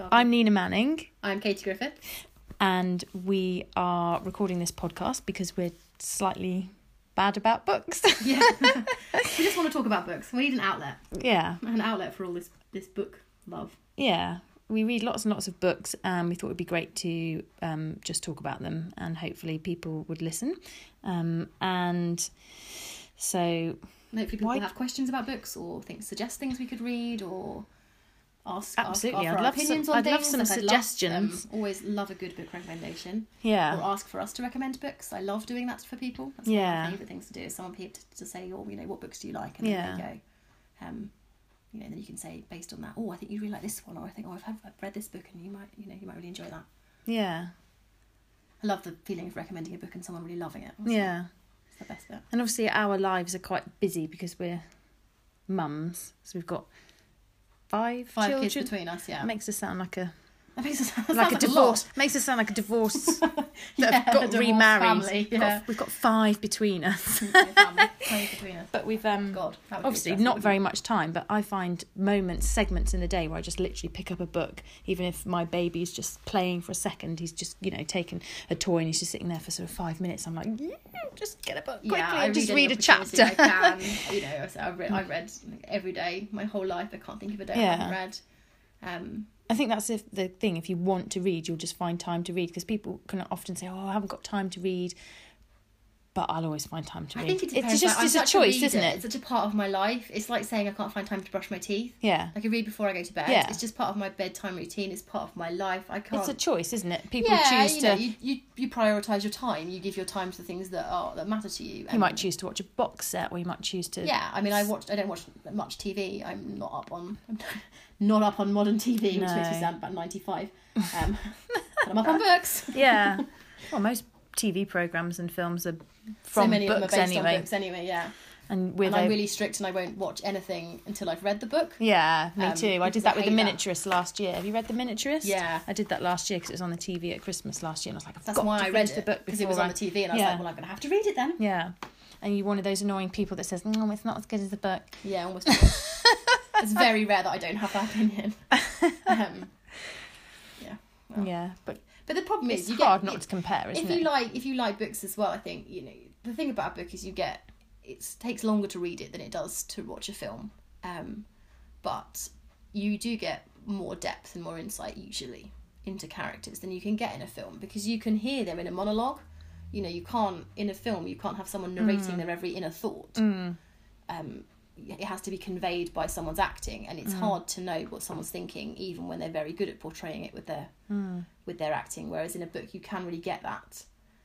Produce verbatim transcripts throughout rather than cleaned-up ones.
I'm Nina Manning. I'm Katie Griffith. And we are recording this podcast because we're slightly bad about books. Yeah. We just want to talk about books. We need an outlet. Yeah. An outlet for all this, this book love. Yeah. We read lots and lots of books, and we thought it would be great to um, just talk about them, and hopefully people would listen. Um, and so... And hopefully people why... have questions about books, or think suggest things we could read, or ask, Absolutely. ask I'd love opinions some, on I'd things. love some Like, suggestions. I love, um, always love a good book recommendation. Yeah. Or ask for us to recommend books. I love doing that for people. That's yeah. one of my favourite things to do, is someone people to, to say, oh, you know, what books do you like? And yeah. then they go... Um, you know, then you can say based on that, oh, I think you really like this one, or I think, oh, I've, had, I've read this book and you might, you know, you might really enjoy that. Yeah. I love the feeling of recommending a book and someone really loving it. Also. Yeah. It's the best bit. And obviously our lives are quite busy because we're mums, so we've got five, five children. kids between us. Yeah, it makes us sound like a that makes us sound like, like a a divorce. lot. Makes us sound like a divorce that yeah, have got remarried. Family, yeah. we've, got, we've got five between us. family, five between us. But we've um God, obviously not very much time. But I find moments, segments in the day where I just literally pick up a book, even if my baby's just playing for a second. He's just you know taken a toy and he's just sitting there for sort of five minutes. I'm like, yeah, just get a book quickly yeah, and just read a chapter. chapter. I can, you know, I've read, I've read every day my whole life. I can't think of a day yeah. I haven't read. Um, I think that's if the thing. If you want to read, you'll just find time to read, because people can often say, "Oh, I haven't got time to read," but I'll always find time to I read. think it depends. It's just like, it's a I'm such choice, reader. isn't it? It's such a part of my life. It's like saying I can't find time to brush my teeth. Yeah. I can read before I go to bed. Yeah. It's just part of my bedtime routine. It's part of my life. I can't. It's a choice, isn't it? People yeah, choose you to. know, you, you you prioritise your time. You give your time to the things that are that matter to you. You might choose to watch a box set, or you might choose to. Yeah, I mean, I watch. I don't watch much T V. I'm not up on. I'm not up on modern T V, which No. makes me sound about ninety-five. Um, but I'm up on books. Yeah. Well, most T V programmes and films are from so many books of them are based anyway. on books anyway. Yeah. And, with and I'm a... really strict, and I won't watch anything until I've read the book. Yeah, me um, too. I did that I with The hate Miniaturist that. last year. Have you read The Miniaturist? Yeah. I did that last year because it was on the T V at Christmas last year, and I was like, I've That's got why to I read finish it, the book because it was I... on the T V, and I was yeah. like, well, I'm going to have to read it then. Yeah. And you're one of those annoying people that says, no, it's not as good as the book. Yeah, almost. It's very rare that I don't have that opinion. Um, yeah. Well. Yeah, but but the problem is, it's you hard get, not it, to compare, isn't if it? you like, if you like books as well, I think you know the thing about a book is you get it takes longer to read it than it does to watch a film, um, but you do get more depth and more insight usually into characters than you can get in a film, because you can hear them in a monologue. You know, you can't in a film. You can't have someone narrating mm. their every inner thought. Mm. Um, it has to be conveyed by someone's acting, and it's mm. hard to know what someone's thinking, even when they're very good at portraying it with their mm. with their acting. Whereas in a book, you can really get that.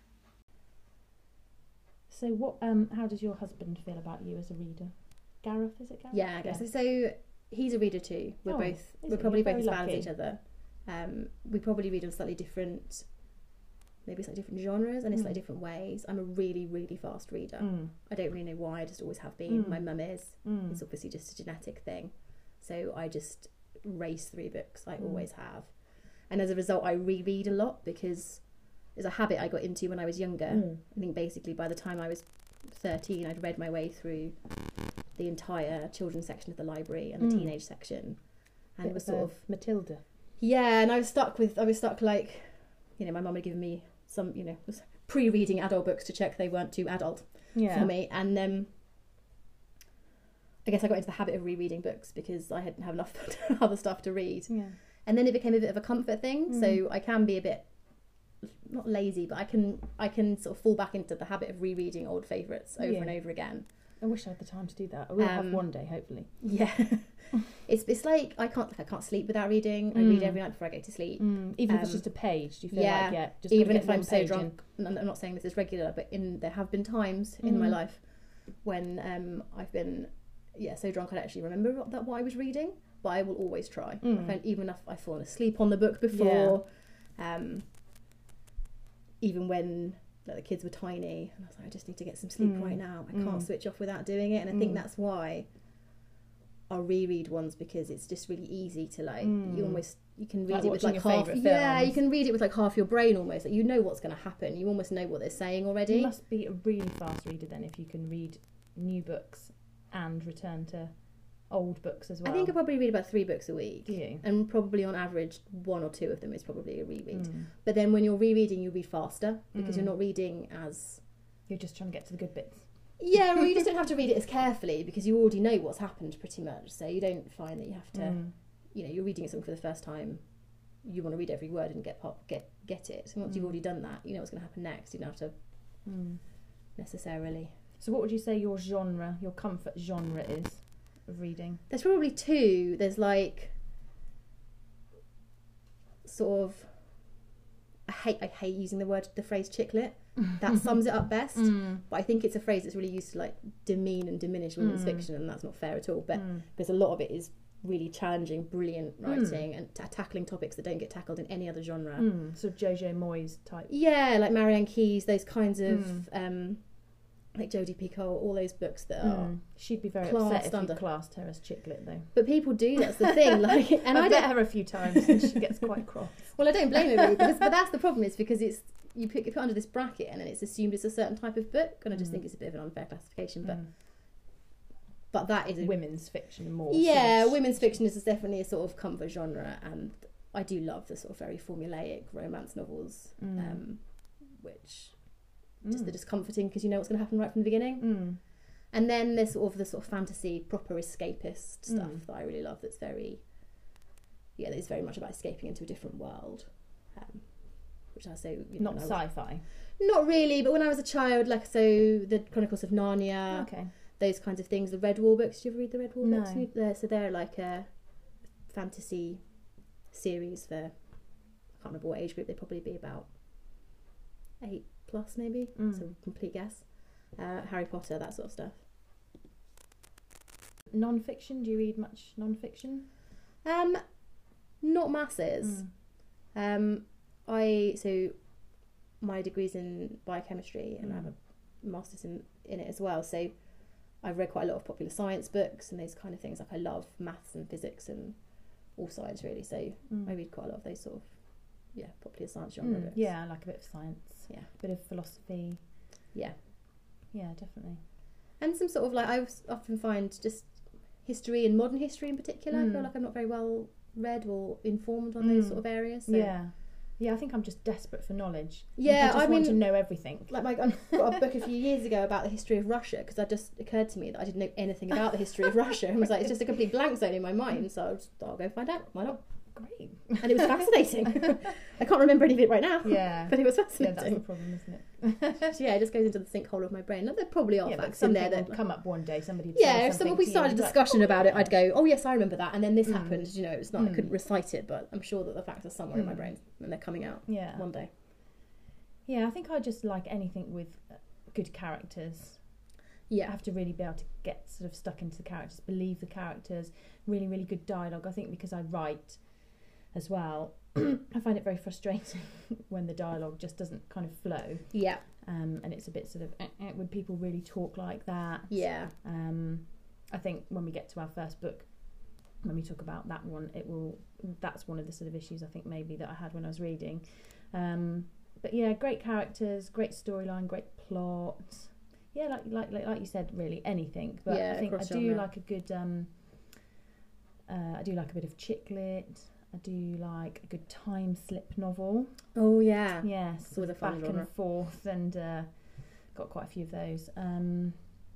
So, what? Um, how does your husband feel about you as a reader? Gareth, is it Gareth? Yeah, I guess yeah. So he's a reader too. We're oh, both we're it? probably You're both as bad lucky. as each other. Um, we probably read in slightly different. Maybe slightly different genres and in mm. slightly different ways. I'm a really, really fast reader. Mm. I don't really know why, I just always have been. Mm. My mum is. Mm. It's obviously just a genetic thing. So I just race through books. I mm. always have. And as a result, I reread a lot, because it's a habit I got into when I was younger. Mm. I think basically by the time I was thirteen, I'd read my way through the entire children's section of the library and the mm. teenage section. And it was sort uh, of... Matilda. Yeah, and I was stuck with... I was stuck like... You know, my mum had given me some, you know, was pre-reading adult books to check they weren't too adult yeah. for me, and um, I guess I got into the habit of rereading books because I hadn't have enough other stuff to read, yeah. and then it became a bit of a comfort thing. Mm. So I can be a bit not lazy, but I can I can sort of fall back into the habit of rereading old favourites over yeah. and over again. I wish I had the time to do that. I will um, have one day, hopefully. Yeah. It's it's like I can't like I can't sleep without reading. I mm. read every night before I go to sleep. Mm. Even um, if it's just a page, do you feel yeah, like yeah, just even get if one I'm so page drunk. In. I'm not saying this is regular, but in there have been times mm. in my life when um I've been yeah so drunk I'd actually remember what, that what I was reading, but I will always try. Mm. I find even if I've fallen asleep on the book before, yeah. um, even when like, the kids were tiny, and I was like, I just need to get some sleep mm. right now. I mm. can't switch off without doing it, and I mm. think that's why I'll reread ones, because it's just really easy to like mm. you almost you can read like it with like half yeah films. You can read it with like half your brain almost, like you know what's going to happen, you almost know what they're saying already. You must be a really fast reader then if you can read new books and return to old books as well? I think I probably read about three books a week. Do you? And probably on average, one or two of them is probably a reread. Mm. But then when you're rereading, you read faster because Mm. you're not reading as... You're just trying to get to the good bits. Yeah, well, you just don't have to read it as carefully because you already know what's happened pretty much. So you don't find that you have to, Mm. you know, you're reading something for the first time, you want to read every word and get pop, get get it. And once Mm. you've already done that, you know what's going to happen next. You don't have to Mm. necessarily... So what would you say your genre, your comfort genre is of reading? There's probably two. There's like sort of... I hate I hate using the word the phrase chick lit. That sums it up best. Mm. But I think it's a phrase that's really used to like demean and diminish women's Mm. fiction, and that's not fair at all. But Mm. because a lot of it is really challenging, brilliant writing and t- tackling topics that don't get tackled in any other genre. Mm. Sort of Jojo Moyes type. Yeah, like Marianne Keyes, those kinds of Mm. um, like Jodie Picoult, all those books that are. Mm. She'd be very classed upset if under. you classed her as chick lit though. But people do. That's the thing. Like, and I've I met don't. her a few times and she gets quite cross. Well, I don't blame her really, because, but that's the problem. Is because it's you put, you put under this bracket and then it's assumed it's a certain type of book, and I just Mm. think it's a bit of an unfair classification. But Mm. but that is a Women's fiction more. yeah, sort of- women's fiction is definitely a sort of comfort genre, and I do love the sort of very formulaic romance novels, Mm. um, which just Mm. they're just comforting because you know what's going to happen right from the beginning. Mm. And then there's sort of the sort of fantasy, proper escapist stuff Mm. that I really love. That's very yeah, that is very much about escaping into a different world, um, which I say you know, Not when I was- sci-fi. not really, but when I was a child, like so, the Chronicles of Narnia. Okay. Those kinds of things. The Red Wall books. Did you ever read the Red Wall No. books? They're, so they're like a fantasy series for, I can't remember what age group, they'd probably be about eight plus maybe. Mm. So complete guess. Uh, Harry Potter, that sort of stuff. Non-fiction? Do you read much non-fiction? Um, not masses. Mm. Um, I so my degree's in biochemistry and I have Mm. a master's in in it as well. So I've read quite a lot of popular science books and those kind of things. Like I love maths and physics and all science really. So Mm. I read quite a lot of those sort of yeah popular science genre Mm. books. Yeah, I like a bit of science. Yeah. A bit of philosophy. Yeah. Yeah, definitely. And some sort of like I was- often find just history and modern history in particular. I feel Mm. like I'm not very well read or informed on those Mm. sort of areas. So. Yeah. Yeah, I think I'm just desperate for knowledge. Yeah, I just I want to mean- know everything. Like my, I got a book a few years ago about the history of Russia because it just occurred to me that I didn't know anything about the history of Russia and was like, it's just a complete blank zone in my mind. So I'll, just, I'll go find out. Why not? Great. And it was fascinating. I can't remember any of it right now. Yeah. But it was Yeah, that's the fascinating. problem, isn't it? So yeah, it just goes into the sinkhole of my brain. Like, there probably are Yeah, but facts in there something that. will come up one day. Somebody would Yeah, say if something someone we to you started a and you'd be like, discussion "Oh, about it, yeah." I'd go, "Oh yes, I remember that," and then this Mm. happened. You know, it's not I Mm. couldn't recite it, but I'm sure that the facts are somewhere in my Mm. brain and they're coming out Yeah. one day. Yeah, I think I just like anything with uh, good characters. I Yeah, have to really be able to get sort of stuck into the characters, believe the characters, really, really good dialogue. I think because I write as well, I find it very frustrating when the dialogue just doesn't kind of flow. yeah, Um, and it's a bit sort of, eh, eh, would people really talk like that? yeah, Um, I think when we get to our first book, when we talk about that one, it will, that's one of the sort of issues I think maybe that I had when I was reading. Um, but yeah, great characters, great storyline, great plot. Yeah, like like like, like you said, really anything. But Yeah, I think I across do genre. like a good. Um, uh, I do like a bit of chick lit. I do like a good time slip novel. oh yeah, Yes, It's always a fun back genre. and forth, and uh, got quite a few of those. Um,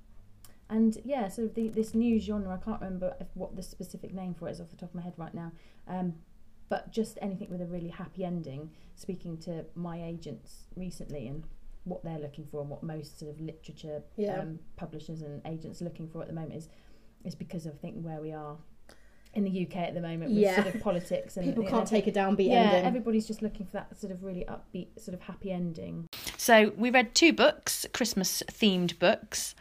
and yeah, sort of the, this new genre. I can't remember if, what the specific name for it is off the top of my head right now. Um, but just anything with a really happy ending. Speaking to my agents recently and what they're looking for and what most sort of literature Yeah. um, publishers and agents are looking for at the moment is is because of I think where we are in the U K at the moment with Yeah. sort of politics and people you can't know, take a downbeat yeah, ending. everybody's just looking for that sort of really upbeat, sort of happy ending. So we read two books, Christmas themed books,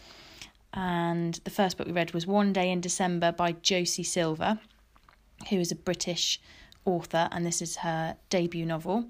and the first book we read was One Day in December by Josie Silver, who is a British author, and this is her debut novel.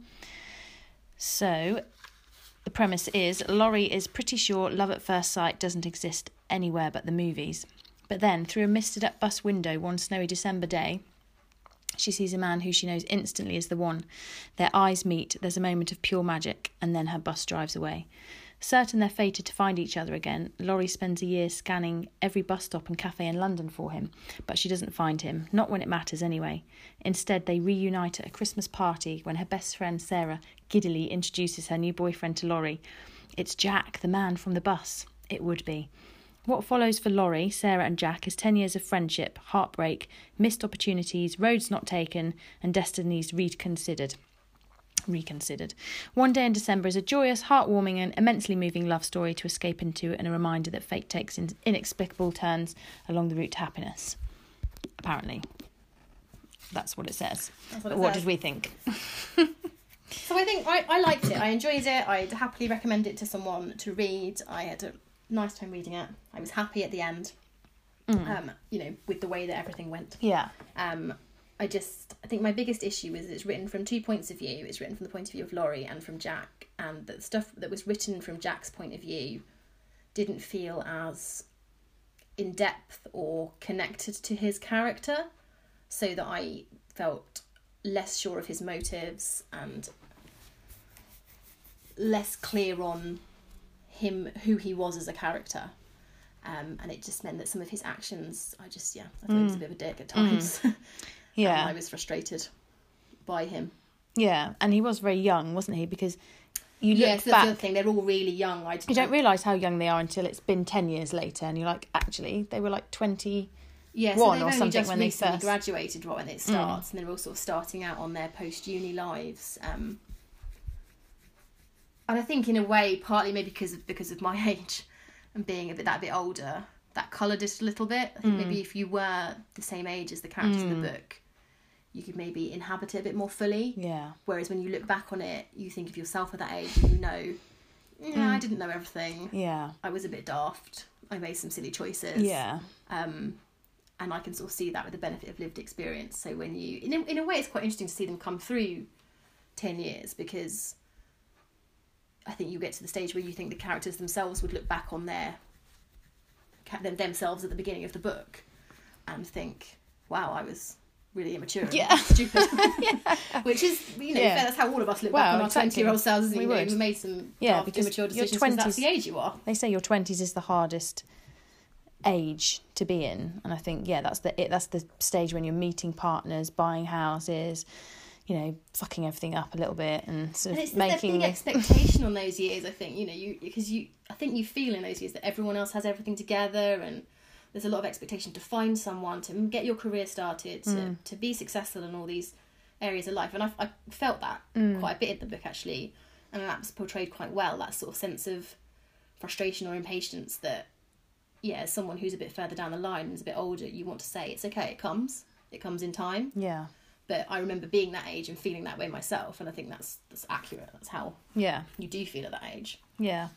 So the premise is Laurie is pretty sure love at first sight doesn't exist anywhere but the movies. But then, through a misted up bus window one snowy December day, she sees a man who she knows instantly is the one. Their eyes meet, there's a moment of pure magic, and then her bus drives away. Certain they're fated to find each other again, Laurie spends a year scanning every bus stop and cafe in London for him, but she doesn't find him, not when it matters anyway. Instead, they reunite at a Christmas party when her best friend Sarah giddily introduces her new boyfriend to Laurie. It's Jack, the man from the bus. It would be. What follows for Laurie, Sarah and Jack is ten years of friendship, heartbreak, missed opportunities, roads not taken, and destinies reconsidered. Reconsidered. One Day in December is a joyous, heartwarming and immensely moving love story to escape into, and a reminder that fate takes in inexplicable turns along the route to happiness. Apparently. That's what it says. That's what it what says. did we think? So I think I, I liked it. I enjoyed it. I'd happily recommend it to someone to read. I had a nice time reading it. I was happy at the end, Mm. um, you know, with the way that everything went. Yeah. Um, I just, I think my biggest issue is it's written from two points of view. It's written from the point of view of Laurie and from Jack, and the stuff that was written from Jack's point of view didn't feel as in depth or connected to his character, so that I felt less sure of his motives and less clear on him, who he was as a character. Um, and it just meant that some of his actions, I just, yeah, I thought he was a bit of a dick at times. Yeah. And I was frustrated by him. Yeah. And he was very young, wasn't he? Because you look Yes, that's back, the other thing. They're all really young. I you don't realise how young they are until it's been ten years later, and you're like, actually, they were like twenty. yeah, so one they've or only something just when they recently first- graduated right when it starts, and they're all sort of starting out on their post-uni lives. Um, and I think in a way, partly maybe because of because of my age and being a bit that bit older, that coloured it a little bit. I think maybe if you were the same age as the characters in the book, you could maybe inhabit it a bit more fully. Yeah. Whereas when you look back on it, you think of yourself at that age and you know, yeah, I didn't know everything. Yeah. I was a bit daft. I made some silly choices. Yeah. Um, and I can sort of see that with the benefit of lived experience. So when you, in a, in a way, it's quite interesting to see them come through ten years, because I think you get to the stage where you think the characters themselves would look back on their them themselves at the beginning of the book and think, wow, I was really immature and Yeah. stupid. Which is, you know, Yeah. fair, that's how all of us look Well, back on our exactly. twenty-year-old selves, isn't it? We You know, would. we made some Yeah, daft, because immature your decisions because that's twenties the age you are. They say your twenties is the hardest age to be in, and I think yeah, that's the it. That's the stage when you're meeting partners, buying houses, you know, fucking everything up a little bit, and sort And of it's making the big expectation on those years, I think, you know, you because you I think you feel in those years that everyone else has everything together, and there's a lot of expectation to find someone, to get your career started, to, Mm. to be successful in all these areas of life. And I, I felt that Mm. quite a bit in the book, actually, and that was portrayed quite well, that sort of sense of frustration or impatience that, yeah, as someone who's a bit further down the line and is a bit older, you want to say, it's okay, it comes, it comes in time. yeah, But I remember being that age and feeling that way myself, and I think that's that's accurate. That's how yeah, you do feel at that age. yeah.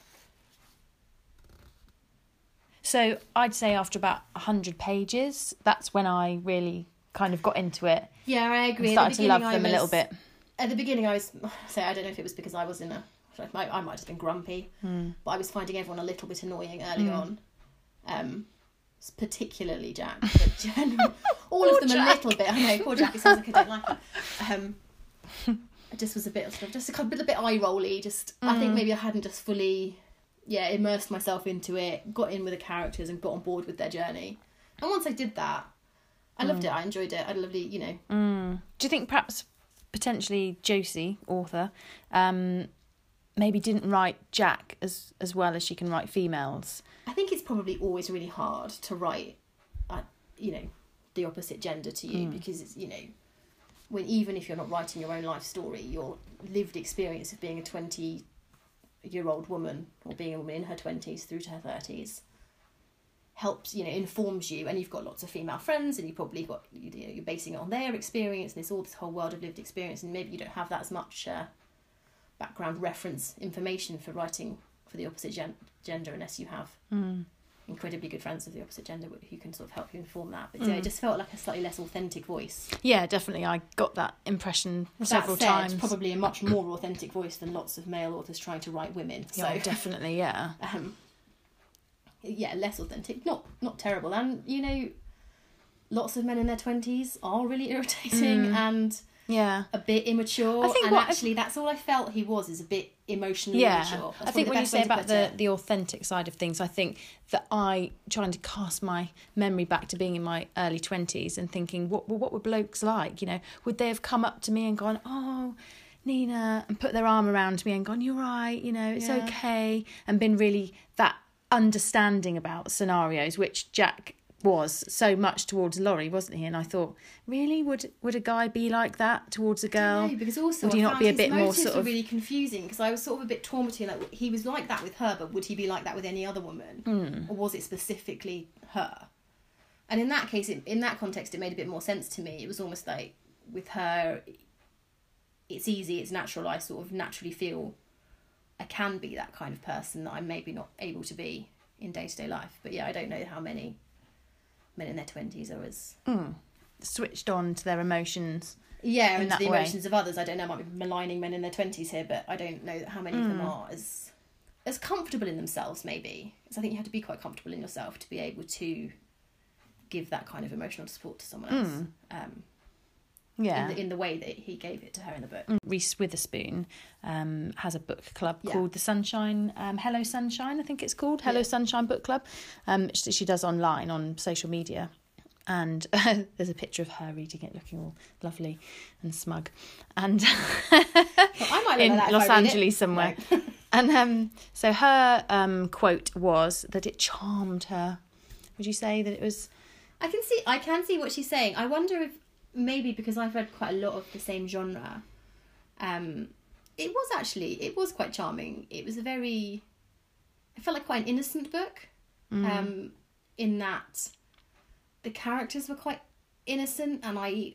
So I'd say after about a hundred pages, that's when I really kind of got into it. Yeah, I And agree. At the started to love beginning, them I a little was- bit. At the beginning, I was say I don't know if it was because I was in a I might, I might have been grumpy, Mm. but I was finding everyone a little bit annoying early Mm. on. Um, particularly Jack, but general, all of them Jack. a little bit. I know, poor Jack. It sounds like I don't like him. Um, I just was a bit sort of just a couple- a bit eye rolly. Just I think Mm. maybe I hadn't just fully, yeah, immersed myself into it, got in with the characters, and got on board with their journey. And once I did that, I loved it. I enjoyed it. I lovely, you know. Mm. Do you think perhaps potentially Josie, author, um, maybe didn't write Jack as as well as she can write females? I think it's probably always really hard to write, uh, you know, the opposite gender to you, Mm. because it's, you know, when even if you're not writing your own life story, your lived experience of being a twenty-year-old woman or being a woman in her twenties through to her thirties helps, you know, informs you, and you've got lots of female friends, and you probably got, you know, you're basing it on their experience, and it's all this whole world of lived experience, and maybe you don't have that as much uh, background reference information for writing for the opposite gen- gender unless you have Mm. incredibly good friends of the opposite gender who can sort of help you inform that. But yeah, Mm. it just felt like a slightly less authentic voice. Yeah, definitely. I got that impression several that said, times. probably a much more authentic voice than lots of male authors trying to write women. So Yeah, definitely. Yeah. um, yeah, less authentic. Not not terrible. And you know, lots of men in their twenties are really irritating, Mm. and Yeah. a bit immature. I think and what- actually, that's all I felt he was, is a bit emotionally Yeah, immature. That's I think probably the when you best say way to about put the, it. the authentic side of things, I think that I trying to cast my memory back to being in my early twenties and thinking, what well, what were blokes like? You know, would they have come up to me and gone, "Oh, Nina," and put their arm around me and gone, "You're right, you know, it's Yeah. okay," and been really that understanding about scenarios, which Jack was so much towards Laurie, wasn't he? And I thought, really, would would a guy be like that towards a girl? No, because also Would he I not found be a his bit more motives sort were of- really confusing, because I was sort of a bit torn between, like, he was like that with her, but would he be like that with any other woman, Mm. or was it specifically her? And in that case, in, in that context, it made a bit more sense to me. It was almost like with her, it's easy, it's natural. I sort of naturally feel I can be that kind of person that I'm maybe not able to be in day to day life. But yeah, I don't know how many men in their twenties are as Mm. Switched on to their emotions. yeah, in and that the way. emotions of others. I don't know, I might be maligning men in their twenties here, but I don't know how many of them Mm. are as as comfortable in themselves, maybe. Because I think you have to be quite comfortable in yourself to be able to give that kind of emotional support to someone else. Mm. Um, Yeah. in, the, in the way that he gave it to her in the book. Reese Witherspoon um, has a book club Yeah. called the Sunshine, um, Hello Sunshine, I think it's called, Hello Yeah. Sunshine Book Club. Um, she, she does online on social media. And there's a picture of her reading it, looking all lovely and smug. And Well, I might look in like that if Los I read it. Angeles somewhere. No. And um, so her um, quote was that it charmed her. Would you say that it was... I can see I can see what she's saying. I wonder if maybe because I've read quite a lot of the same genre, um, it was actually it was quite charming. It was a very, it felt like quite an innocent book, Mm. um, in that the characters were quite innocent, and I,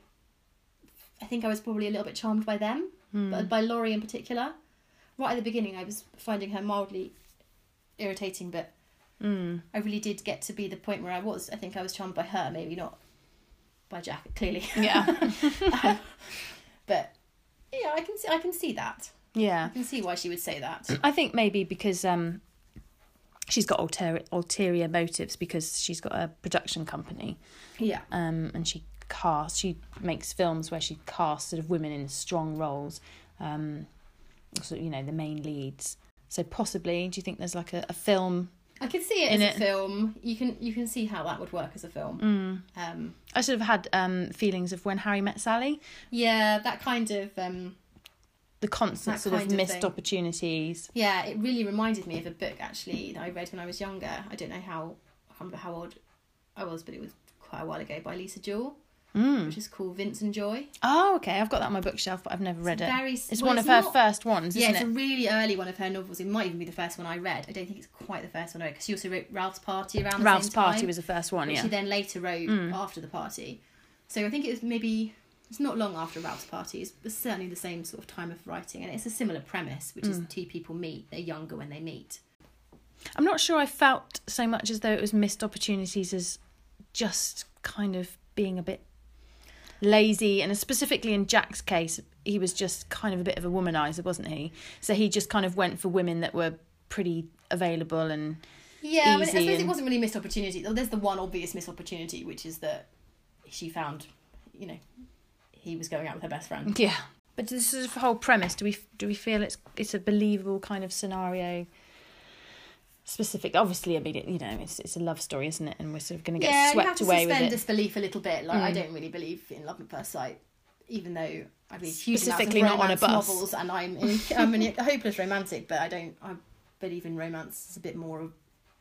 I think I was probably a little bit charmed by them, Mm. but by Laurie in particular. Right at the beginning, I was finding her mildly irritating, but Mm. I really did get to be the point where I was. I think I was charmed by her, maybe not by Jack, clearly. Yeah. um, but yeah, I can see. I can see that. Yeah. I can see why she would say that. I think maybe because um, she's got ulterior, ulterior motives, because she's got a production company, Yeah. um, and she casts, she makes films where she casts sort of women in strong roles, um, so, you know, the main leads. So possibly, do you think there's like a, a film? I could see it In as it. a film. You can you can see how that would work as a film. Mm. Um, I sort of had um, feelings of When Harry Met Sally, yeah, that kind of. Um, the constant That sort of kind of missed thing. opportunities. yeah, it really reminded me of a book actually that I read when I was younger. I don't know how. I can't remember how old I was, but it was quite a while ago, by Lisa Jewell, Mm. which is called Vince and Joy. Oh, okay. I've got that on my bookshelf, but I've never read It's it. very- It's well, one it's of her not- first ones, Yeah, isn't it's a it? really early one of her novels. It might even be the first one I read. I don't think it's quite the first one I read, because she also wrote Ralph's Party around the Ralph's same time. Party was the first one, which yeah. she then later wrote Mm. after the party. So I think it was maybe, it's not long after Ralph's Party. It's, it's certainly the same sort of time of writing, and it's a similar premise, which is Mm. two people meet. They're younger when they meet. I'm not sure I felt so much as though it was missed opportunities as just kind of being a bit lazy, and specifically in Jack's case, he was just kind of a bit of a womanizer, wasn't he? So he just kind of went for women that were pretty available and Yeah, but I Easy suppose it and- wasn't really missed opportunity. Oh, there's the one obvious missed opportunity, which is that she found, you know, he was going out with her best friend. yeah. But this is the whole premise. Do we do we feel it's it's a believable kind of scenario? Specific, obviously. I mean, it, you know, it's it's a love story, isn't it? And we're sort of going to get Yeah, you have swept to away with suspend it. disbelief a little bit. Like, I Mm. don't really believe in love at first sight, even though I read huge amounts of Specifically not on a romance bus. novels, and I'm in, I'm an- a hopeless romantic. But I don't. I believe in romance is a bit more of.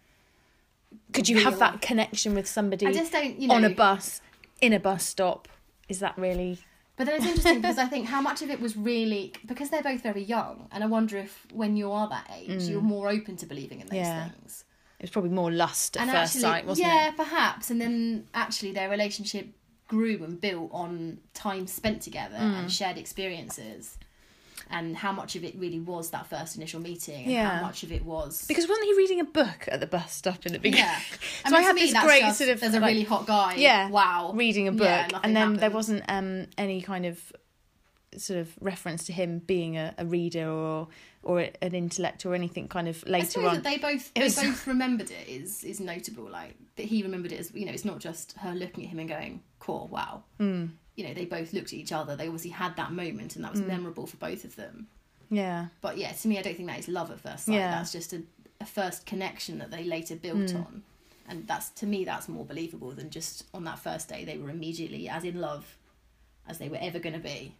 Could you have real. that connection with somebody I just don't, you know. on a bus, in a bus stop? Is that really? But then it's interesting because I think how much of it was really because they're both very young, and I wonder if when you are that age, Mm. you're more open to believing in those Yeah. things. It was probably more lust at And first actually, sight, wasn't yeah, it? perhaps. And then actually, their relationship grew and built on time spent together Mm. and shared experiences, and how much of it really was that first initial meeting, and Yeah. how much of it was. Because wasn't he reading a book at the bus stop in the beginning? Yeah, So mean, I to had me, this that's great just, sort of, There's a like- really hot guy. Yeah. Wow. Reading a book, Yeah, nothing and then there happened. wasn't um, any kind of sort of reference to him being a, a reader or or an intellect or anything kind of I later suppose on. that they both It they was- both remembered it is is notable. Like that he remembered it as, you know, it's not just her looking at him and going, "Cool, wow." Mm. you know, they both looked at each other. They obviously had that moment, and that was Mm. memorable for both of them. Yeah. But yeah, to me, I don't think that is love at first sight. Yeah. That's just a, a first connection that they later built Mm. on. And that's, to me, that's more believable than just on that first day they were immediately as in love as they were ever going to be.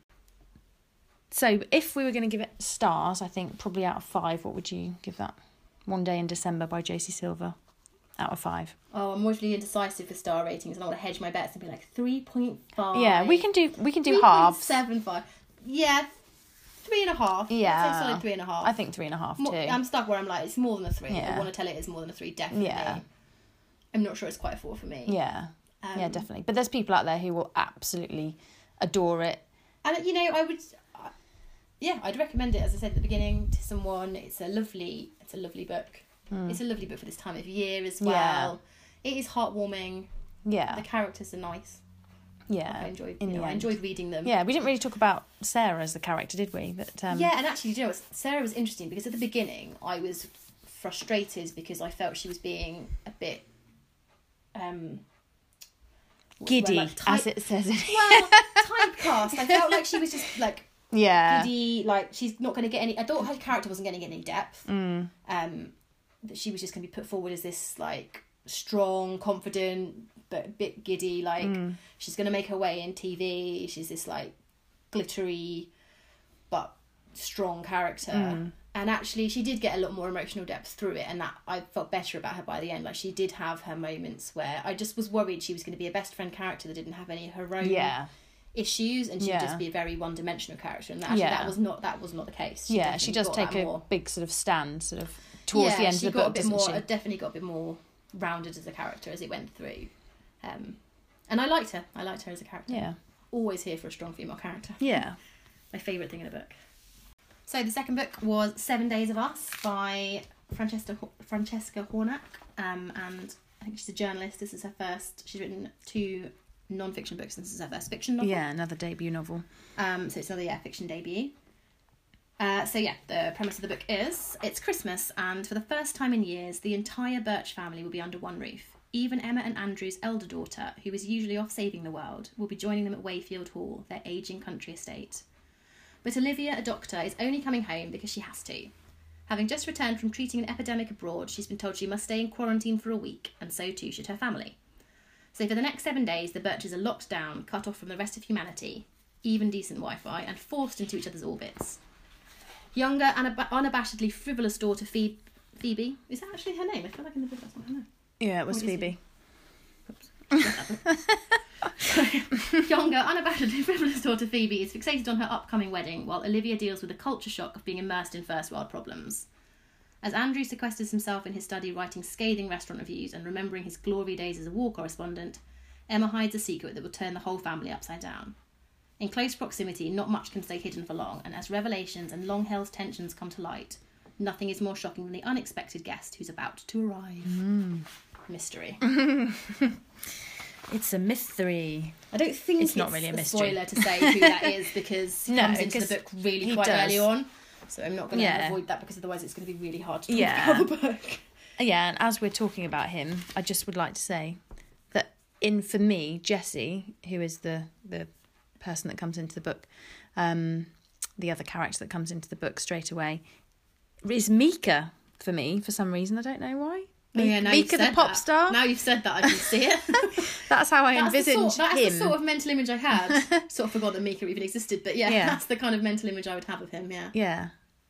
So if we were going to give it stars, I think probably out of five, what would you give that? One Day in December by J C Silver. Out of five. Oh, I'm always really indecisive for star ratings, and I want to hedge my bets and be like three point five. Yeah, we can do we can do halves. seven five. Yeah, three and a half. Yeah. I'd say solid three and a half. I think three and a half More, too. I'm stuck where I'm like, it's more than a three. Yeah. I want to tell it it's more than a three, definitely. Yeah. I'm not sure it's quite a four for me. Yeah. Um, yeah, definitely. But there's people out there who will absolutely adore it. And, you know, I would... Uh, yeah, I'd recommend it, as I said at the beginning, to someone. It's a lovely... It's a lovely book. Mm. It's a lovely book for this time of year as well. Yeah. It is heartwarming. Yeah. The characters are nice. Yeah. I enjoyed, in you the know, I end. enjoyed reading them. Yeah, we didn't really talk about Sarah as the character, did we? But um, Yeah, and actually, you know, what, Sarah was interesting because at the beginning I was frustrated because I felt she was being a bit um what's the word, giddy, like, type- as it says. In well, typecast. I felt like she was just like yeah. giddy, like she's not going to get any. I thought her character wasn't going to get any depth. Mm. Um, that she was just going to be put forward as this like strong, confident, but a bit giddy. Like Mm. she's going to make her way in T V. She's this like glittery, but strong character. Mm. And actually, she did get a lot more emotional depth through it, and that I felt better about her by the end. Like she did have her moments where I just was worried she was going to be a best friend character that didn't have any of her own Yeah. issues, and she'd Yeah. just be a very one-dimensional character. And actually, Yeah. that was not that was not the case. She Yeah, she definitely does got take that a more, big sort of stand, sort of towards yeah, the end she of the got book, a bit doesn't more. she? Definitely got a bit more rounded as a character as it went through. Um, and I liked her. I liked her as a character. Yeah. Always here for a strong female character. Yeah. My favourite thing in a book. So the second book was Seven Days of Us by Francesca Francesca Hornack, um, and I think she's a journalist. This is her first. She's written two non-fiction books, and this is her first fiction novel. Yeah, another debut novel. Um, so it's another yeah fiction debut. Uh, so yeah, the premise of the book is it's Christmas, and for the first time in years, the entire Birch family will be under one roof. Even Emma and Andrew's elder daughter, who is usually off saving the world, will be joining them at Wayfield Hall, their ageing country estate. But Olivia, a doctor, is only coming home because she has to. Having just returned from treating an epidemic abroad, she's been told she must stay in quarantine for a week, and so too should her family. So for the next seven days, the Birches are locked down, cut off from the rest of humanity, even decent Wi-Fi, and forced into each other's orbits. Younger and unab- unabashedly frivolous daughter Phoebe... Phoebe? Is that actually her name? I feel like in the book that's not her name. Yeah, it was What is Phoebe. Younger, unabashedly frivolous daughter Phoebe is fixated on her upcoming wedding, while Olivia deals with the culture shock of being immersed in first world problems. As Andrew sequesters himself in his study writing scathing restaurant reviews and remembering his glory days as a war correspondent, Emma hides a secret that will turn the whole family upside down. In close proximity, not much can stay hidden for long, and as revelations and long-held tensions come to light, nothing is more shocking than the unexpected guest who's about to arrive. Mm. Mystery. It's a mystery. I don't think It's it's, not really a mystery. spoiler to say who that is because he No, comes into 'cause the book really he quite does. early on. So I'm not going to Yeah. avoid that because otherwise it's going to be really hard to talk Yeah. about the book. Yeah, and as we're talking about him, I just would like to say that in for me, Jessie, who is the the person that comes into the book, um, the other character that comes into the book straight away, is Mika for me for some reason. I don't know why. Oh, yeah, now you've Mika the said pop that. star. Now you've said that, I can see it. That's how I That's the envisage sort, that's him. the sort of mental image I had. Sort of forgot that Mika even existed, but yeah, Yeah. that's the kind of mental image I would have of him. Yeah, Yeah.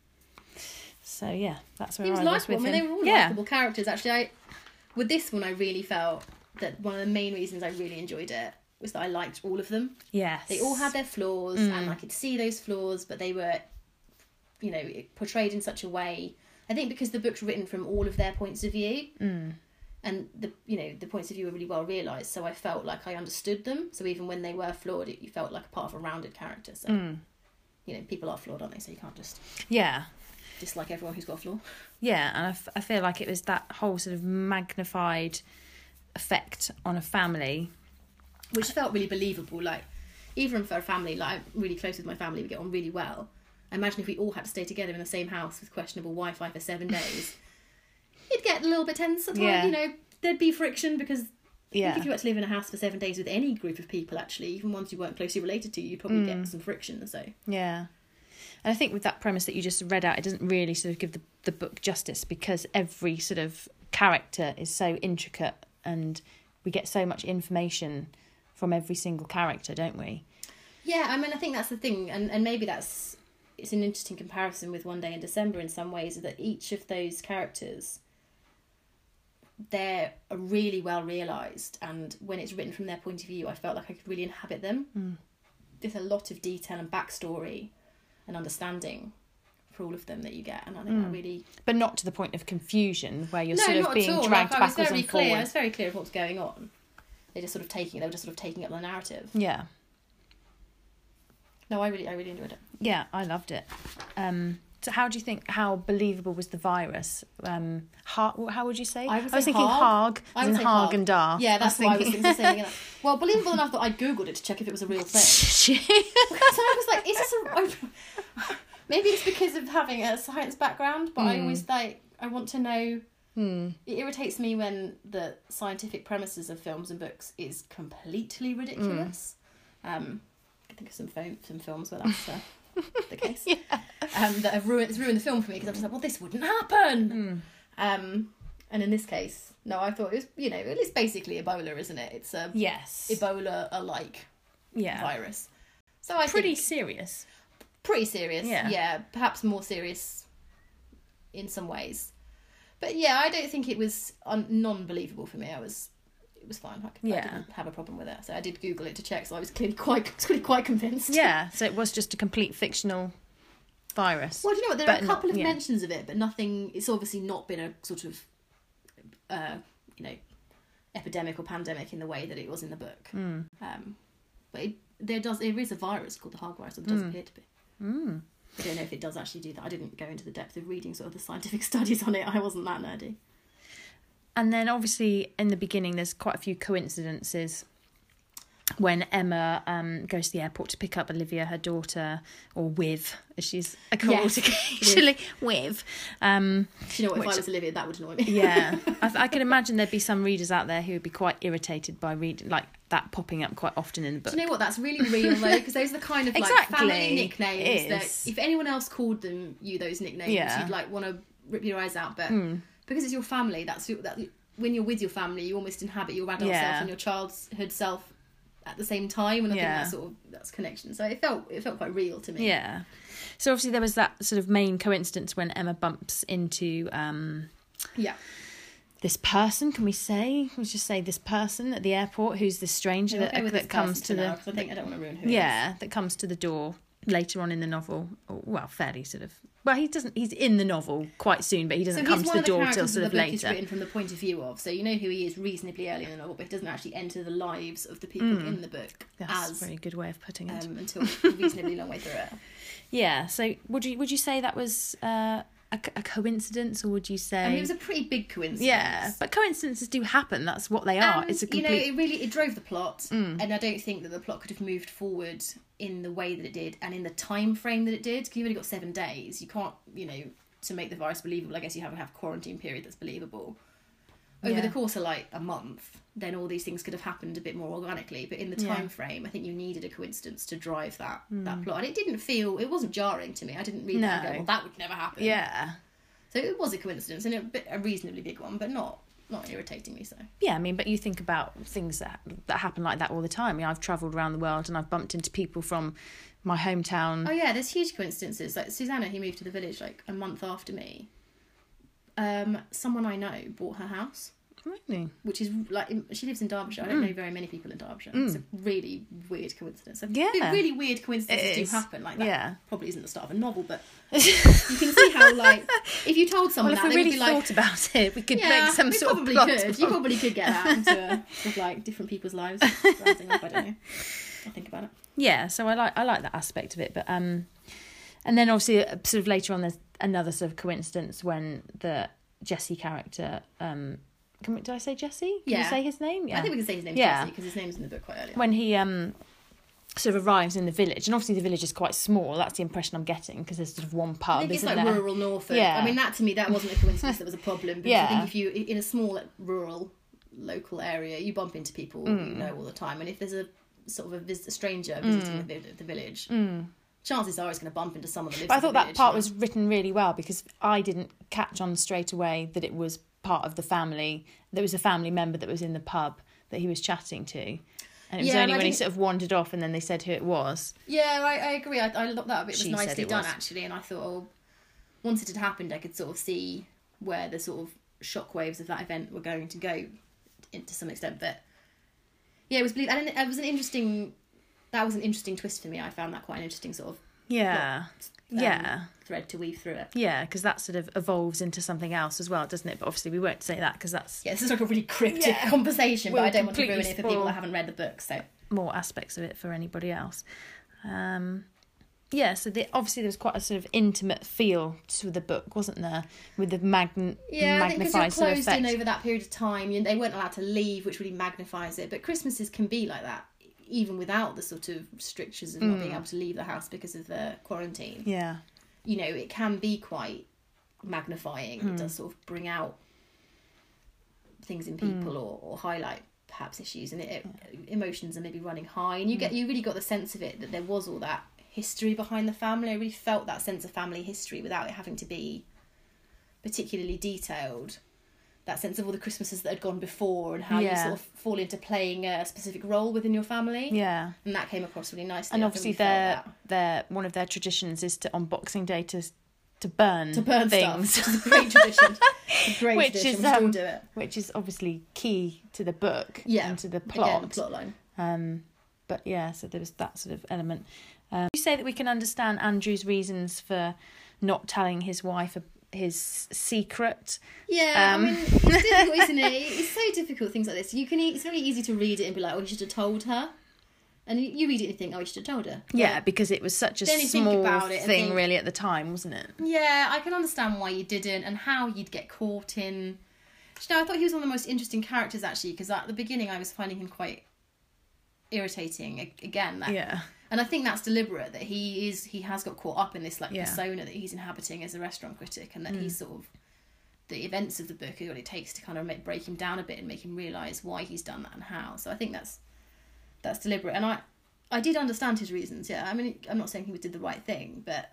So yeah, that's where he was I was likeable. I with mean, they him. were all yeah. likeable characters. Actually, I with this one, I really felt that one of the main reasons I really enjoyed it was that I liked all of them. Yes. They all had their flaws, Mm. and I could see those flaws, but they were, you know, portrayed in such a way. I think because the book's written from all of their points of view, Mm. and the you know the points of view were really well realised. So I felt like I understood them. So even when they were flawed, it, you felt like a part of a rounded character. So Mm. you know, people are flawed, aren't they? So you can't just Yeah. dislike everyone who's got a flaw. Yeah, and I, f- I feel like it was that whole sort of magnified effect on a family. Which felt really believable. Like even for a family, like I'm really close with my family, we get on really well. I imagine if we all had to stay together in the same house with questionable Wi-Fi for seven days, it'd get a little bit tense at times. Yeah. You know, there'd be friction because Yeah. I think if you had to live in a house for seven days with any group of people, actually, even ones you weren't closely related to, you'd probably Mm. get some friction. So Yeah. And I think with that premise that you just read out, it doesn't really sort of give the, the book justice, because every sort of character is so intricate and we get so much information from every single character, don't we? yeah, I mean, I think that's the thing, and, and maybe that's it's an interesting comparison with One Day in December in some ways, that each of those characters, they're really well realised, and when it's written from their point of view, I felt like I could really inhabit them. Mm. There's a lot of detail and backstory and understanding for all of them that you get, and I think that Mm. really But not to the point of confusion where you're no, sort of not being at all. dragged Like, I was backwards very and clear. I forwards. was very clear of what was going on. They just sort of taking. They were just sort of taking up the narrative. Yeah. No, I really, I really enjoyed it. Yeah, I loved it. Um, so how do you think, how believable was the virus? Um, Har- how would you say? I would was say thinking Harg. Harg, I as would in say Harg Harg. and Dar. Yeah, that's what I was thinking. going to say. Yeah. Well, believable enough that I googled it to check if it was a real thing. So I was like, is this a... Maybe it's because of having a science background, but I Mm. always like, I want to know... Hmm. It irritates me when the scientific premises of films and books is completely ridiculous. Mm. Um, I can think of some, phone, some films where that's uh, the case. Yeah. Um, that have ruined, it's ruined the film for me, because I'm just like, well, this wouldn't happen! Mm. Um, and in this case, no, I thought it was, you know, it's basically Ebola, isn't it? It's a Yes. Ebola-alike Yeah. virus. So I Pretty think serious. pretty serious. Yeah. Yeah, perhaps more serious in some ways. But yeah, I don't think it was un- non-believable for me. I was, it was fine. I, could, Yeah. I didn't have a problem with it. So I did Google it to check. So I was clearly quite, clearly quite convinced. Yeah, so it was just a complete fictional virus. Well, do you know what? There But are a couple not- of yeah. mentions of it, but nothing. It's obviously not been a sort of, uh, you know, epidemic or pandemic in the way that it was in the book. Mm. Um, but it, there does. There is a virus called the Harg virus, or it does Mm. appear to be. Mm. I don't know if it does actually do that. I didn't go into the depth of reading sort of the scientific studies on it. I wasn't that nerdy. And then obviously in the beginning there's quite a few coincidences when Emma um, goes to the airport to pick up Olivia, her daughter, or with, as she's called Yes, occasionally, with. Um, Do you know what? If Which- I was Olivia, that would annoy me. yeah, I, I can imagine there'd be some readers out there who would be quite irritated by reading like that popping up quite often in the book. Do you know what? That's really real though, because those are the kind of like Exactly. family nicknames It that is. if anyone else called them you those nicknames, Yeah. you'd like want to rip your eyes out. But Mm. because it's your family, that's your, that when you're with your family, you almost inhabit your adult Yeah. self and your childhood self at the same time, and I Yeah. think that's sort of that's connection. So it felt it felt quite real to me. Yeah. So obviously there was that sort of main coincidence when Emma bumps into um, Yeah. this person. Can we say? Let's just say this person at the airport, who's this stranger Yeah, that okay with that this comes person to for the now, 'cause I think I don't want to ruin who it is. yeah that comes to the door later on in the novel. Or, well, fairly sort of. Well, he doesn't. He's in the novel quite soon, but he So doesn't he's come to one the of the door till characters sort that of the book is later. written from the point of view of. So you know who he is reasonably early in the novel, but he doesn't actually enter the lives of the people Mm. in the book That's as a very good way of putting it. um, until a reasonably long way through it. Yeah. So would you would you say that was uh, a, a coincidence, or would you say? I mean, it was a pretty big coincidence. yeah, but coincidences do happen. That's what they are. And, It's a you know, complete. it really it drove the plot, Mm. and I don't think that the plot could have moved forward in the way that it did and in the time frame that it did. Because you've only got seven days. You can't, you know, to make the virus believable. I guess you have to have a quarantine period that's believable. Over Yeah. the course of like a month, then all these things could have happened a bit more organically. But in the Yeah. time frame, I think you needed a coincidence to drive that Mm. that plot. And it didn't feel, it wasn't jarring to me. I didn't read that and No. go, well, that would never happen. yeah. So it was a coincidence, and a, bit, a reasonably big one, but not not irritatingly so. Yeah, I mean, but you think about things that that happen like that all the time. I mean, I've travelled around the world and I've bumped into people from my hometown. Oh yeah, there's huge coincidences. Like Susanna, who moved to the village like a month after me, um, someone I know bought her house, Really? which is like she lives in Derbyshire. I don't know very many people in Derbyshire. Mm. It's a really weird coincidence. So Yeah. really weird coincidences It do is. happen like that. Yeah. Probably isn't the start of a novel, but you can see how like if you told someone Well, if that we they really would be like, thought about it, we could yeah, make some we sort probably of plot. could. You probably could get that into a, sort of like different people's lives. Rising up, I don't know. I'll think about it. Yeah, so I like I like that aspect of it, but um, and then obviously uh, sort of later on, there's another sort of coincidence when the Jesse character um, can we, did I say Jesse? Can Yeah. you say his name? Yeah. I think we can say his name's Yeah. Jesse because his name's in the book quite early. on. When he um sort of arrives in the village, and obviously the village is quite small. That's the impression I'm getting because there's sort of one pub, I think it's isn't like there? rural Norfolk. Yeah. I mean, that to me, that wasn't a coincidence. That was a problem because Yeah. I think if you in a small like, rural local area, you bump into people Mm. you know all the time, and if there's a sort of a, vis- a stranger visiting Mm. the, vi- the village, Mm. chances are it's going to bump into someone that lives But I in the thought that village, part you know? was written really well, because I didn't catch on straight away that it was part of the family. There was a family member that was in the pub that he was chatting to. And it was Yeah, only and I when he didn't- sort of wandered off and then they said who it was. Yeah, I, I agree. I, I thought that bit was She said nicely it done, was. actually, and I thought, oh, once it had happened, I could sort of see where the sort of shockwaves of that event were going to go, in, to some extent. But yeah, it was believe- and it was an interesting. That was an interesting twist for me. I found that quite an interesting sort of Yeah. um, Yeah. thread to weave through it. Yeah, because that sort of evolves into something else as well, doesn't it? But obviously we won't say that because that's Yeah, this is like a really cryptic Yeah. conversation, but We'll I don't want to completely ruin it for people spoil- that haven't read the book. So more aspects of it for anybody else. Um, yeah, so the, obviously there was quite a sort of intimate feel to the book, wasn't there? With the magn- yeah, I think because you're magnified sort of closed in effect. over that period of time, you, they weren't allowed to leave, which really magnifies it. But Christmases can be like that, even without the sort of strictures of not being able to leave the house because of the quarantine. Yeah. You know, it can be quite magnifying. Hmm. It does sort of bring out things in people or, or highlight perhaps issues, and it, it, emotions are maybe running high, and you get you really got the sense of it that there was all that history behind the family. I really felt that sense of family history without it having to be particularly detailed. That sense of all the Christmases that had gone before and how you Yeah. sort of fall into playing a specific role within your family. Yeah. And that came across really nicely. And I obviously really felt their that. their one of their traditions is to on Boxing Day to to burn to burn things. stuff, which is a great tradition. A great Which tradition. is, we still um, do it. Which is obviously key to the book Yeah. and to the plot. Again, the plot line. Um, but yeah, so there was that sort of element. Um, you say that we can understand Andrew's reasons for not telling his wife his secret. Yeah, Um. I mean, it's difficult, isn't it? It's so difficult, things like this. You can, it's really easy to read it and be like, oh, you should have told her. And you you read it and you think, oh, you should have told her. Yeah, But, because it was such a then you think small about it and thing, think- really, at the time, wasn't it? yeah, I can understand why you didn't and how you'd get caught in... You know, I thought he was one of the most interesting characters, actually, because at the beginning I was finding him quite irritating. A- Again, that Yeah. And I think that's deliberate, that he is he has got caught up in this like Yeah. persona that he's inhabiting as a restaurant critic, and that Mm. he's sort of the events of the book are what it takes to kind of make, break him down a bit and make him realise why he's done that and how. So I think that's that's deliberate, and I I did understand his reasons. Yeah, I mean, I'm not saying he did the right thing, but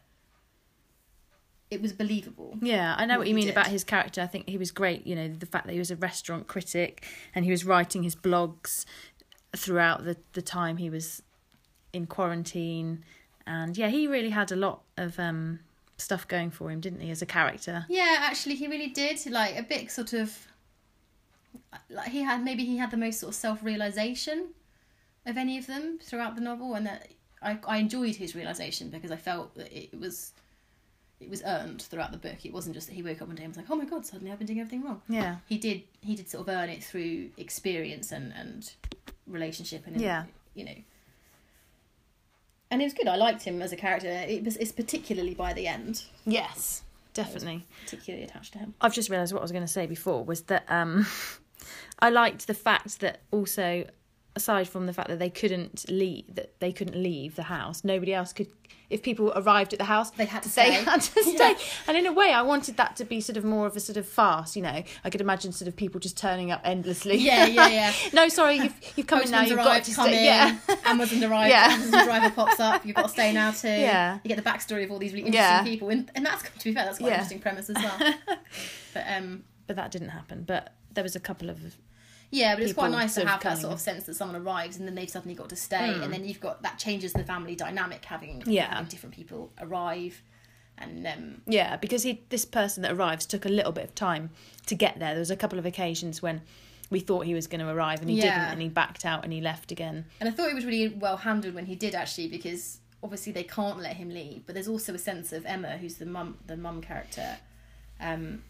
it was believable. Yeah, I know What what he you mean did. about his character. I think he was great, you know, the fact that he was a restaurant critic and he was writing his blogs throughout the, the time he was in quarantine. And yeah, he really had a lot of um, stuff going for him, didn't he, as a character? Yeah, actually, he really did. Like a bit sort of like he had maybe he had the most sort of self realization of any of them throughout the novel, and that I I enjoyed his realization because I felt that it was it was earned throughout the book. It wasn't just that he woke up one day and was like, oh my god, suddenly I've been doing everything wrong. Yeah. He did he did sort of earn it through experience and and relationship and Yeah. you know. And it was good. I liked him as a character. It was it's particularly by the end. Yes, definitely. Particularly attached to him. I've just realised what I was going to say before was that um, I liked the fact that also, aside from the fact that they couldn't leave, that they couldn't leave the house, nobody else could. If people arrived at the house, They had to they stay. had to stay. Yeah. And in a way, I wanted that to be sort of more of a sort of farce. You know, I could imagine sort of people just turning up endlessly. Yeah, yeah, yeah. No, sorry, you've you've come in now. Postman's You've arrived, got to come stay. in. Yeah, Amazon arrived. Yeah. Amazon driver pops up. You've got to stay now too. Yeah. You get the backstory of all these really interesting Yeah. people, and, and that's to be fair, that's quite Yeah. an interesting premise as well. But um, but that didn't happen. But there was a couple of yeah, but it's quite People nice to sort of have that coming. sort of sense that someone arrives and then they've suddenly got to stay, Mm. and then you've got that changes the family dynamic having, Yeah. having different people arrive, and um, Yeah, because he this person that arrives took a little bit of time to get there. There was a couple of occasions when we thought he was going to arrive and he Yeah. didn't, and he backed out and he left again. And I thought it was really well handled when he did, actually, because obviously they can't let him leave. But there's also a sense of Emma, who's the mum, the mum character, um,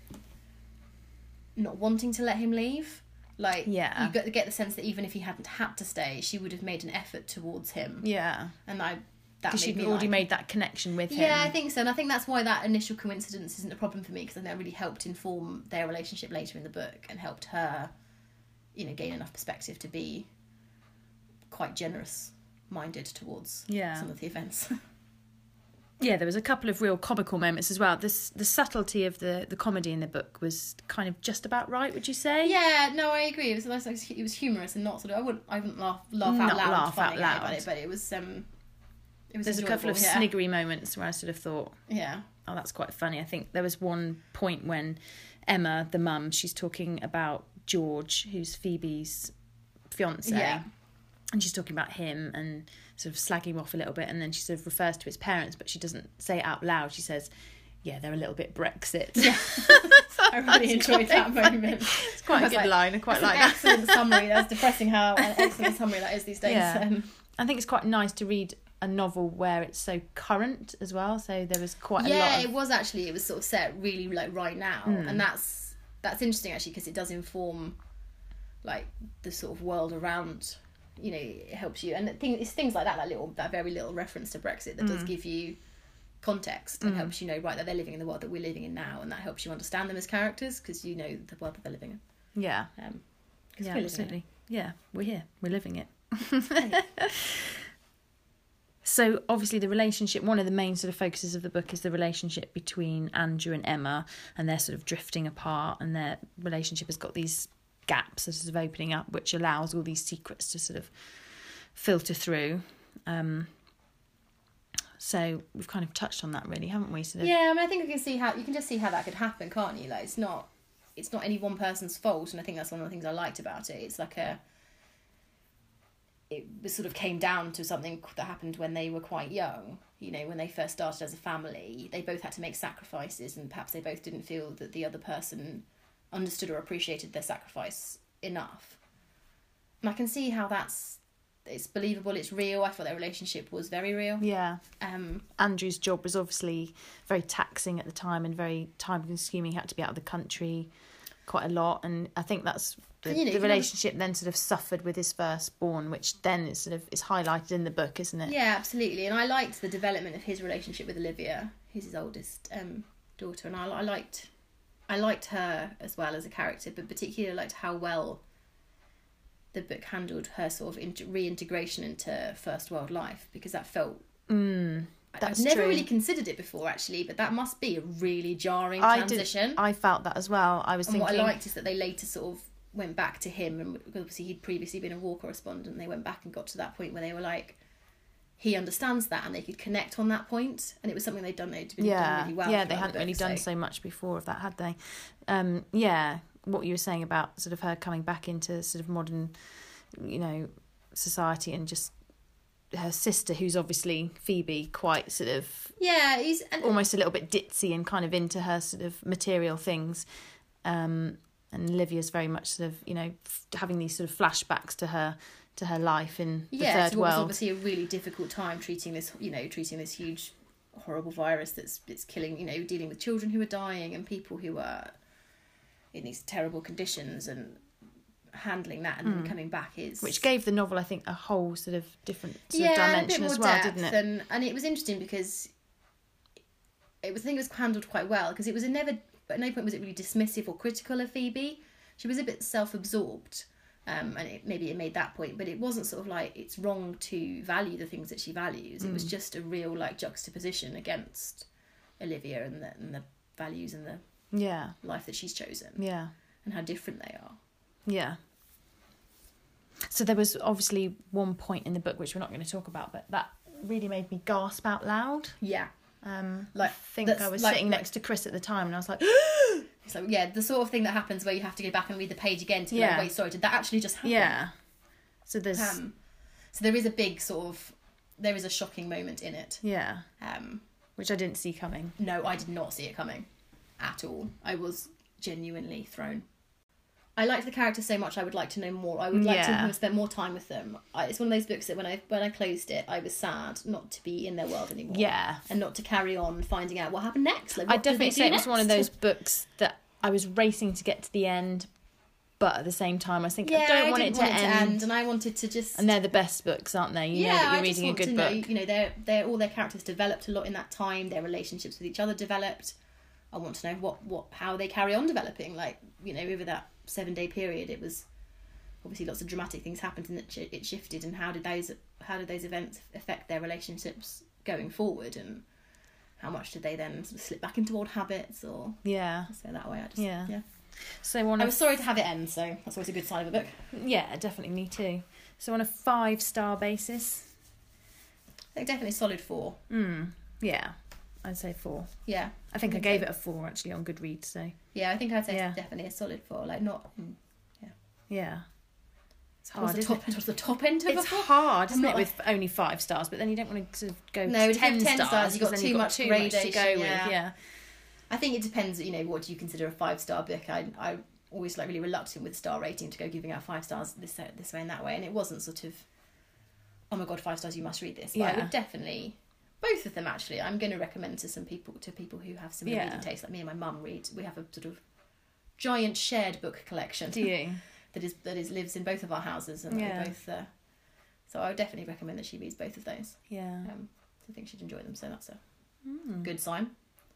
not wanting to let him leave. Like, Yeah. you get, get the sense that even if he hadn't had to stay, she would have made an effort towards him. Yeah, And I that because made she'd me already like, made that connection with him. yeah, I think so, and I think that's why that initial coincidence isn't a problem for me, because I think that really helped inform their relationship later in the book and helped her, you know, gain enough perspective to be quite generous minded towards Yeah. some of the events. Yeah, there was a couple of real comical moments as well. This the subtlety of the, the comedy in the book was kind of just about right, would you say? Yeah, no, I agree. It was nice, like, it was humorous and not sort of. I wouldn't, I wouldn't laugh, laugh Not out loud, laugh out funny loud. about it, but it was, um, it was. There's a couple of enjoyable, yeah. sniggery moments where I sort of thought, Yeah. oh, that's quite funny. I think there was one point when Emma, the mum, she's talking about George, who's Phoebe's fiance, Yeah. and she's talking about him and sort of slagging him off a little bit, and then she sort of refers to his parents, but she doesn't say it out loud. She says, yeah, they're a little bit Brexit. Yeah. I really enjoyed that moment. It's quite a good like, line. I quite That's like an that. excellent summary. That's depressing how an excellent summary that is these days. Yeah. Um, I think it's quite nice to read a novel where it's so current as well. So there was quite a yeah, lot of... it was actually. It was sort of set really like right now, Mm. and that's that's interesting actually because it does inform like the sort of world around. You know, it helps you, and it thing, it's things like that, that little, that very little reference to Brexit that does Mm. give you context and Mm. helps you know right that they're living in the world that we're living in now, and that helps you understand them as characters because you know the world that they're living in. Yeah, Um, 'cause yeah, we're living in it. absolutely. Yeah, we're here. We're living it. So obviously the relationship, one of the main sort of focuses of the book is the relationship between Andrew and Emma, and they're sort of drifting apart, and their relationship has got these gaps sort of opening up, which allows all these secrets to sort of filter through. Um, so we've kind of touched on that, really, haven't we? Sort of. Yeah, I mean, I think you can see how you can just see how that could happen, can't you? Like, it's not, it's not any one person's fault, and I think that's one of the things I liked about it. It's like a, it was sort of came down to something that happened when they were quite young. You know, when they first started as a family, they both had to make sacrifices, and perhaps they both didn't feel that the other person understood or appreciated their sacrifice enough. And I can see how that's, it's believable, it's real. I thought their relationship was very real. Yeah. Um, Andrew's job was obviously very taxing at the time and very time consuming. He had to be out of the country quite a lot, and I think that's the, You know, the you relationship then sort of suffered with his firstborn, which then is sort of is highlighted in the book, isn't it? Yeah, absolutely. And I liked the development of his relationship with Olivia, who's his oldest um, daughter, and I, I liked, I liked her as well as a character, but particularly liked how well the book handled her sort of inter- reintegration into first world life, because that felt. Mm, I- that's I've never true. really considered it before, actually, but that must be a really jarring I did- transition. I felt that as well. I was and thinking. what I liked is that they later sort of went back to him, and obviously he'd previously been a war correspondent. They went back and got to that point where they were like, he understands that, and they could connect on that point, and it was something they'd done. They'd been yeah, done really well. yeah, they throughout hadn't the really book, done so- so much before of that, had they? Um, yeah, what you were saying about sort of her coming back into sort of modern, you know, society, and just her sister, who's obviously Phoebe, quite sort of Yeah, he's and, almost a little bit ditzy and kind of into her sort of material things. Um, and Olivia's very much sort of, you know, f- having these sort of flashbacks to her to her life in the yeah, third so it was world. obviously a really difficult time treating this, you know, treating this huge, horrible virus that's it's killing, you know, dealing with children who are dying and people who are in these terrible conditions, and handling that and then coming back is Which gave the novel, I think, a whole sort of different sort yeah, of and a bit dimension more as well, depth, didn't it? And and it was interesting because it was, I think it was handled quite well, because it was never, at no point was it really dismissive or critical of Phoebe. She was a bit self-absorbed, um, and it, maybe it made that point, but it wasn't sort of like it's wrong to value the things that she values. It Mm. was just a real like juxtaposition against Olivia and the and the values and the Yeah, life that she's chosen, yeah, and how different they are. yeah. So there was obviously one point in the book which we're not going to talk about, but that really made me gasp out loud. Yeah, Um, Like, I think that's I was like- sitting like- next to Chris at the time, and I was like, it's like yeah, the sort of thing that happens where you have to go back and read the page again to be Yeah. like, wait, sorry, did that actually just happen? yeah. So there's, Um, so there is a big sort of, there is a shocking moment in it. yeah, Um, which I didn't see coming. no, I did not see it coming at all. I was genuinely thrown. I liked the characters so much. I would like to know more. I would like to Yeah. have spent more time with them. I, it's one of those books that when I when I closed it, I was sad not to be in their world anymore. Yeah. and not to carry on finding out what happened next. Like, I what did definitely they say do it was one of next? those books that I was racing to get to the end, but at the same time I was thinking, Yeah, I don't want, didn't it, to end. and I wanted to just. And they're the best books, aren't they? You yeah, know that I you're just reading a want good to book. know, you know, they're, they're, all their characters developed a lot in that time. Their relationships with each other developed. I want to know what, what how they carry on developing. Like, you know, over that seven day period, it was obviously lots of dramatic things happened and it, it shifted. And how did those how did those events affect their relationships going forward? And how much did they then sort of slip back into old habits or Yeah. let's go that way. I just, Yeah. yeah. So on I a was sorry to have it end, so that's always a good sign of a book. yeah, definitely me too. So on a five star basis, I think definitely solid four. mm, yeah, I'd say four. Yeah. I think I, think gave so. it a four actually on Goodreads. So Yeah, I think I'd say Yeah. it's definitely a solid four. Like not. mm, yeah, it's What's hard. the Isn't top? it? What's the top end of a It's four? hard, isn't I'm it, not with only five stars? But then you don't want to sort of go No, to if you ten, have ten stars. stars, you've got 'cause then too you've got much too much to go gradation, with. yeah. Yeah, I think it depends. You know, what do you consider a five star book? I I always like really reluctant with star rating to go giving out five stars this this way and that way, and it wasn't sort of, oh my god, five stars, you must read this. But I Yeah. would definitely, both of them actually. I'm going to recommend to some people to people who have similar Yeah. reading tastes, like me and my mum read. We have a sort of giant shared book collection. Do you? that is that is lives in both of our houses, and Yeah. we both. Uh, so I would definitely recommend that she reads both of those. Yeah. Um, I think she'd enjoy them, so that's a Mm. good sign.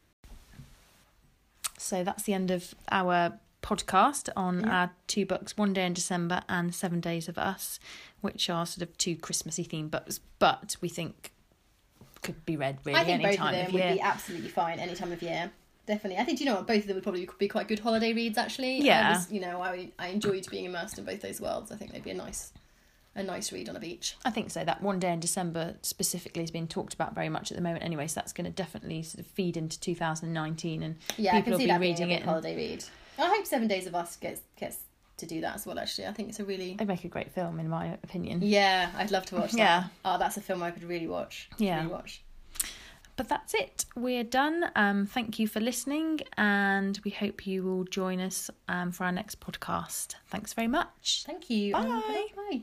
So that's the end of our podcast on Yeah. our two books, One Day in December and Seven Days of Us, which are sort of two Christmassy themed books, but we think could be read really I think any both time of them of would year. be absolutely fine any time of year. Definitely. I think, do you know what, both of them would probably be quite good holiday reads, actually. Yeah. I was, you know, I, I enjoyed being immersed in both those worlds. I think they'd be a nice a nice read on a beach. I think so. That One Day in December specifically has been talked about very much at the moment anyway, so that's going to definitely sort of feed into two thousand nineteen, and Yeah, I people can will see be that being reading a it. big And holiday read. I hope Seven Days of Us gets gets to do that as well, actually. I think it's a really... they make a great film, in my opinion. Yeah, I'd love to watch that. Yeah. Oh, that's a film I could really watch. Yeah. Really watch. But that's it. We're done. Um, thank you for listening, and we hope you will join us um, for our next podcast. Thanks very much. Thank you. Bye. and bye.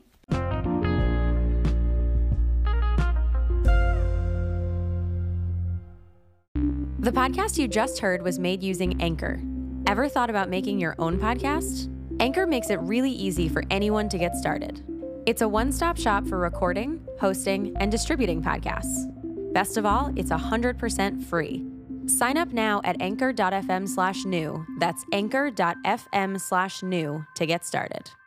The podcast you just heard was made using Anchor. Ever thought about making your own podcast? Anchor makes it really easy for anyone to get started. It's a one-stop shop for recording, hosting, and distributing podcasts. Best of all, it's one hundred percent free. Sign up now at anchor.fm slash new. That's anchor.fm slash new to get started.